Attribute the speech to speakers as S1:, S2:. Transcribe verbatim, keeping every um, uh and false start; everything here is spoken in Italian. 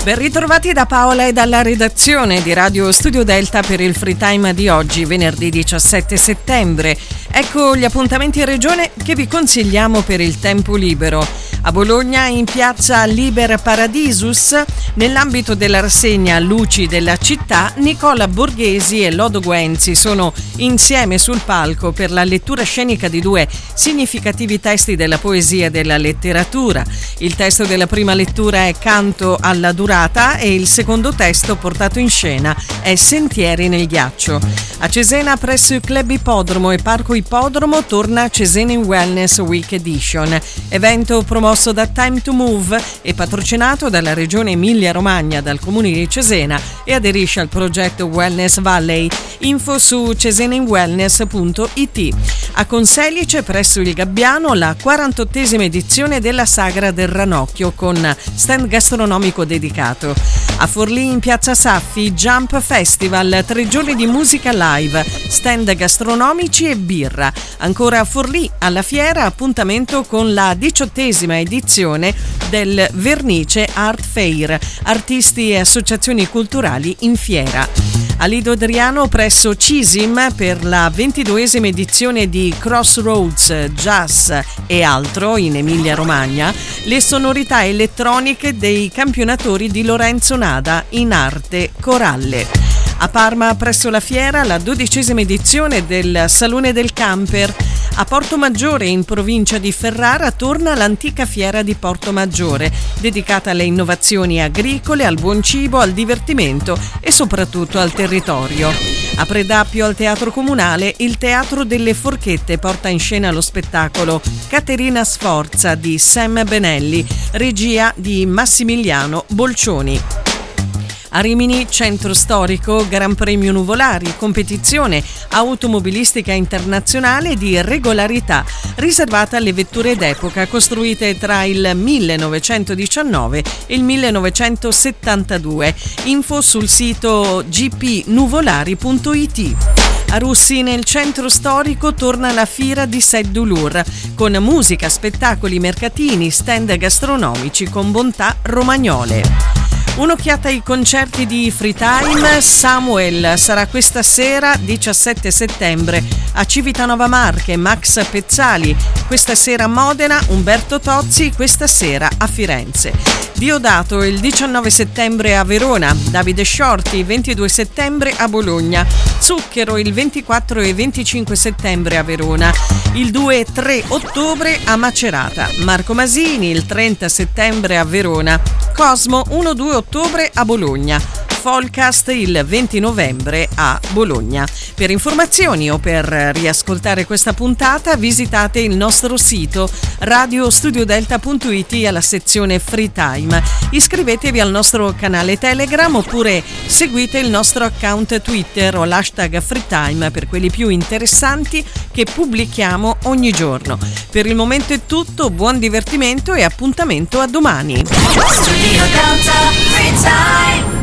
S1: Ben ritrovati da Paola e dalla redazione di Radio Studio Delta per il Free Time di oggi, venerdì diciassette settembre. Ecco gli appuntamenti in regione che vi consigliamo per il tempo libero. A Bologna, in piazza Liber Paradisus, nell'ambito della rassegna Luci della città, Nicola Borghesi e Lodo Guenzi sono insieme sul palco per la lettura scenica di due significativi testi della poesia e della letteratura. Il testo della prima lettura è Canto alla durata e il secondo testo portato in scena è Sentieri nel ghiaccio. A Cesena, presso il Club Ippodromo e Parco Ippodromo, torna Cesena in Wellness Week Edition, evento promosso da Time to Move e patrocinato dalla Regione Emilia-Romagna, dal Comune di Cesena, e aderisce al progetto Wellness Valley. Info su cesenainwellness punto it. A Conselice, presso il Gabbiano, la quarantottesima edizione della Sagra del Ranocchio con stand gastronomico dedicato. A Forlì, in piazza Saffi, Jump Festival, tre giorni di musica live, stand gastronomici e birra. Ancora a Forlì, alla fiera, appuntamento con la diciottesima edizione del Vernice Art Fair, artisti e associazioni culturali in fiera. A Lido Adriano, presso Cisim, per la ventiduesima edizione di Crossroads Jazz e altro in Emilia-Romagna, le sonorità elettroniche dei campionatori di Lorenzo Nada in arte coralle. A Parma, presso la fiera, la dodicesima edizione del Salone del Camper. A Porto Maggiore, in provincia di Ferrara, torna l'antica fiera di Porto Maggiore, dedicata alle innovazioni agricole, al buon cibo, al divertimento e soprattutto al territorio. A Predappio, al Teatro Comunale, il Teatro delle Forchette porta in scena lo spettacolo Caterina Sforza di Sam Benelli, regia di Massimiliano Bolcioni. A Rimini, centro storico, Gran Premio Nuvolari, competizione automobilistica internazionale di regolarità riservata alle vetture d'epoca costruite tra il millenovecentodiciannove e il millenovecentosettantadue. Info sul sito g p nuvolari punto it. A Russi, nel centro storico, torna la Fiera di Seddulur con musica, spettacoli, mercatini, stand gastronomici con bontà romagnole. Un'occhiata ai concerti di Free Time. Samuel sarà questa sera, diciassette settembre, a Civitanova Marche, Max Pezzali. Questa sera a Modena, Umberto Tozzi, questa sera a Firenze. Diodato il diciannove settembre a Verona, Davide Sciorti il ventidue settembre a Bologna, Zucchero il ventiquattro e venticinque settembre a Verona, il due e tre ottobre a Macerata, Marco Masini il trenta settembre a Verona, Cosmo uno due ottobre a Bologna, Folcast il venti novembre a Bologna. Per informazioni o per riascoltare questa puntata visitate il nostro sito radio studio delta punto it alla sezione Free Time. Iscrivetevi al nostro canale Telegram oppure seguite il nostro account Twitter o l'hashtag Free Time per quelli più interessanti che pubblichiamo ogni giorno. Per il momento è tutto, buon divertimento e appuntamento a domani. Studio Delta Free Time.